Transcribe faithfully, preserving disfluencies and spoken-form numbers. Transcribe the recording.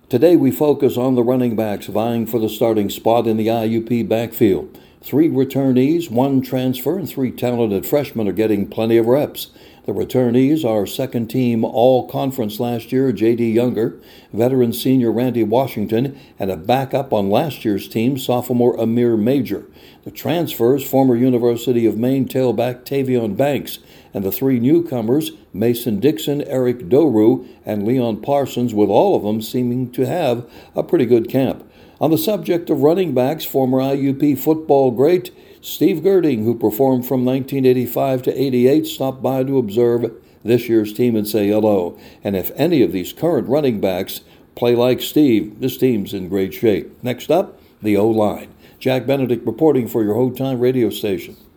Today we focus on the running backs vying for the starting spot in the I U P backfield. Three returnees, one transfer, and three talented freshmen are getting plenty of reps. The returnees are second-team All-Conference last year, J D. Younger, veteran senior Randy Washington, and a backup on last year's team, sophomore Amir Major. The transfers, former University of Maine tailback Tavion Banks, and the three newcomers, Mason Dixon, Eric Doru, and Leon Parsons, with all of them seeming to have a pretty good camp. On the subject of running backs, former I U P football great Steve Girding, who performed from nineteen eighty-five to eighty-eight, stopped by to observe this year's team and say hello. And if any of these current running backs play like Steve, this team's in great shape. Next up, the O-line. Jack Benedict reporting for your Ho Time radio station.